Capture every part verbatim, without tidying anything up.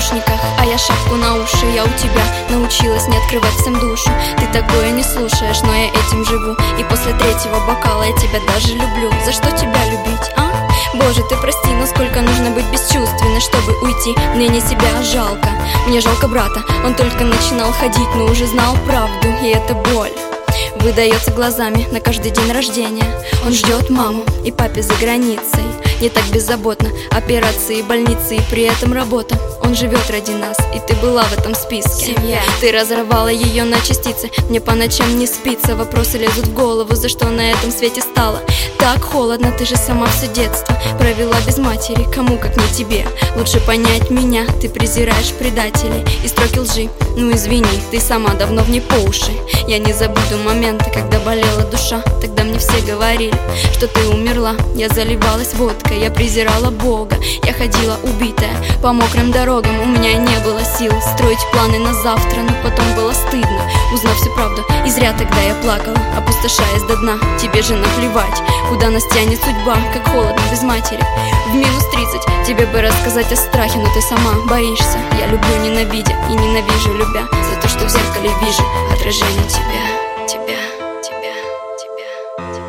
наушниках, а я шапку на уши. Я у тебя научилась не открывать всем душу. Ты такое не слушаешь, но я этим живу. И после третьего бокала я тебя даже люблю. За что тебя любить, а? Боже, ты прости, но сколько нужно быть бесчувственной, чтобы уйти? Мне не себя жалко, мне жалко брата. Он только начинал ходить, но уже знал правду, и это боль выдается глазами на каждый день рождения. Он ждет маму и папе за границей. Не так беззаботно, операции, больницы и при этом работа. Он живет ради нас, и ты была в этом списке. Семья. Ты разорвала ее на частицы. Мне по ночам не спится, вопросы лезут в голову. За что на этом свете стало так холодно? Ты же сама все детство провела без матери. Кому, как не тебе, лучше понять меня. Ты презираешь предателей и строки лжи. Ну извини, ты сама давно в ней по уши. Я не забуду моменты, когда болела душа. Тогда мне все говорили, что ты умерла. Я заливалась водкой, я презирала Бога. Я ходила убитая по мокрым дорогам. У меня не было сил строить планы на завтра, но потом было стыдно, узнав всю правду. И зря тогда я плакала, опустошаясь до дна. Тебе же наплевать, куда нас тянет судьба. Как холодно без матери в минус тридцать. Тебе бы рассказать о страхе, но ты сама боишься. Я люблю, ненавидя, и ненавижу, любя. За то, что в зеркале вижу отражение тебя, тебя, тебя, тебя, тебя.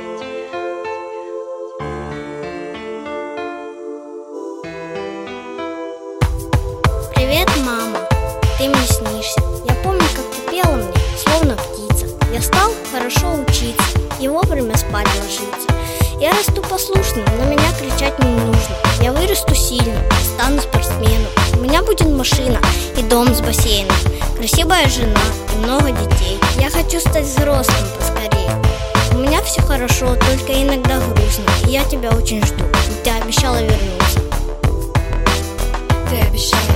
Привет, мама, ты мне снишься. Я помню, как ты пела мне, словно птица. Я стал хорошо учиться и вовремя спать ложиться. Я расту послушным, на меня кричать не нужно. Я вырасту сильным, стану спортсменом. У меня будет машина и дом с бассейном, красивая жена и много детей. Я хочу стать взрослым поскорее. У меня все хорошо, только иногда грустно. И я тебя очень жду, ведь ты обещала вернуться. Ты обещала